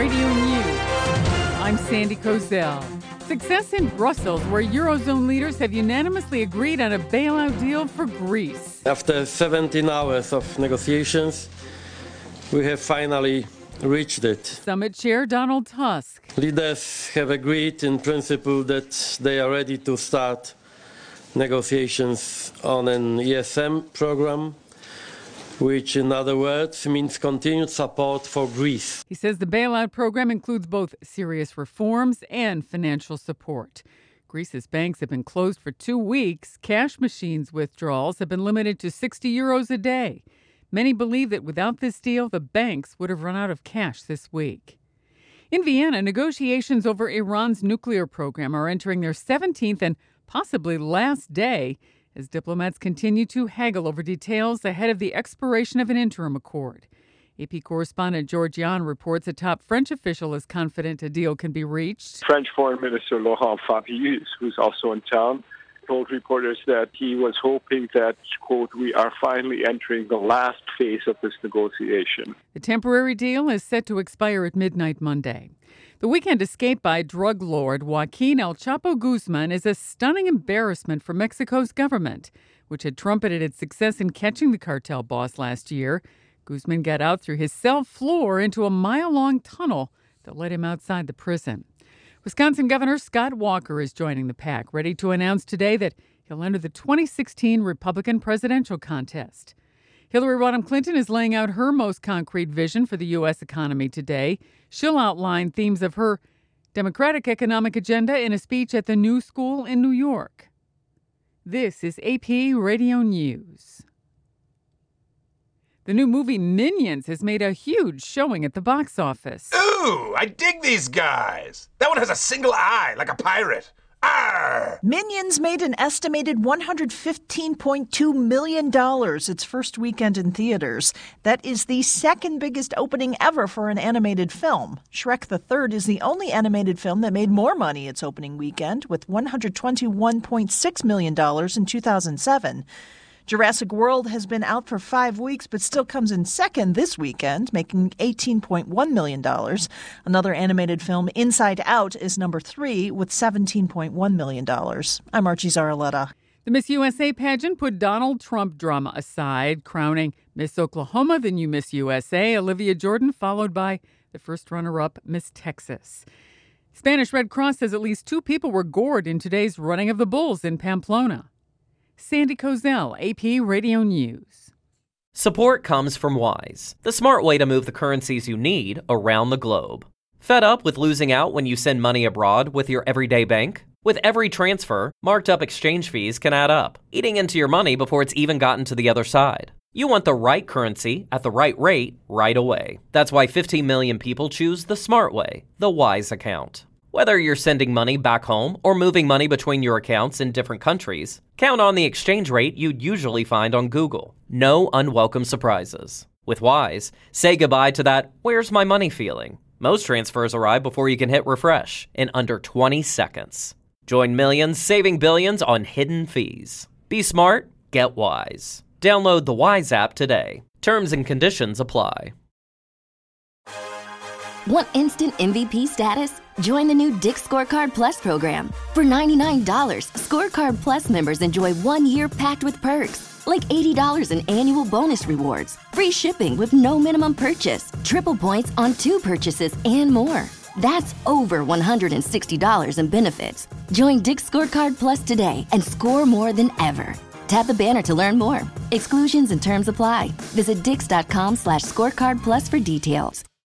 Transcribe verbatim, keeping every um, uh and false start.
Radio News. I'm Sandy Kozel. Success in Brussels, where Eurozone leaders have unanimously agreed on a bailout deal for Greece. After seventeen hours of negotiations, we have finally reached it. Summit Chair Donald Tusk. Leaders have agreed in principle that they are ready to start negotiations on an E S M program, which in other words means continued support for Greece. He says the bailout program includes both serious reforms and financial support. Greece's banks have been closed for two weeks. Cash machines withdrawals have been limited to sixty euros a day. Many believe that without this deal, the banks would have run out of cash this week. In Vienna, negotiations over Iran's nuclear program are entering their seventeenth and possibly last day as diplomats continue to haggle over details ahead of the expiration of an interim accord. A P correspondent George Yan reports a top French official is confident a deal can be reached. French Foreign Minister Laurent Fabius, who's also in town, told reporters that he was hoping that, quote, we are finally entering the last phase of this negotiation. The temporary deal is set to expire at midnight Monday. The weekend escape by drug lord Joaquin El Chapo Guzman is a stunning embarrassment for Mexico's government, which had trumpeted its success in catching the cartel boss last year. Guzman got out through his cell floor into a mile-long tunnel that led him outside the prison. Wisconsin Governor Scott Walker is joining the pack, ready to announce today that he'll enter the twenty sixteen Republican presidential contest. Hillary Rodham Clinton is laying out her most concrete vision for the U S economy today. She'll outline themes of her Democratic economic agenda in a speech at the New School in New York. This is A P Radio News. The new movie Minions has made a huge showing at the box office. Ooh, I dig these guys. That one has a single eye, like a pirate. Arr! Minions made an estimated one hundred fifteen point two million dollars its first weekend in theaters. That is the second biggest opening ever for an animated film. Shrek the Third is the only animated film that made more money its opening weekend, with one hundred twenty-one point six million dollars in two thousand seven. Jurassic World has been out for five weeks, but still comes in second this weekend, making eighteen point one million dollars. Another animated film, Inside Out, is number three with seventeen point one million dollars. I'm Archie Zaraletta. The Miss U S A pageant put Donald Trump drama aside, crowning Miss Oklahoma, the new Miss U S A, Olivia Jordan, followed by the first runner-up, Miss Texas. Spanish Red Cross says at least two people were gored in today's running of the bulls in Pamplona. Sandy Kozel, A P Radio News. Support comes from Wise, the smart way to move the currencies you need around the globe. Fed up with losing out when you send money abroad with your everyday bank? With every transfer, marked up exchange fees can add up, eating into your money before it's even gotten to the other side. You want the right currency at the right rate right away. That's why fifteen million people choose the smart way, the Wise account. Whether you're sending money back home or moving money between your accounts in different countries, count on the exchange rate you'd usually find on Google. No unwelcome surprises. With Wise, say goodbye to that "where's my money" feeling. Most transfers arrive before you can hit refresh in under twenty seconds. Join millions saving billions on hidden fees. Be smart, get Wise. Download the Wise app today. Terms and conditions apply. Want instant M V P status? Join the new Dick's Scorecard Plus program. For ninety-nine dollars, Scorecard Plus members enjoy one year packed with perks, like eighty dollars in annual bonus rewards, free shipping with no minimum purchase, triple points on two purchases, and more. That's over one hundred sixty dollars in benefits. Join Dick's Scorecard Plus today and score more than ever. Tap the banner to learn more. Exclusions and terms apply. Visit dix.com slash scorecard plus for details.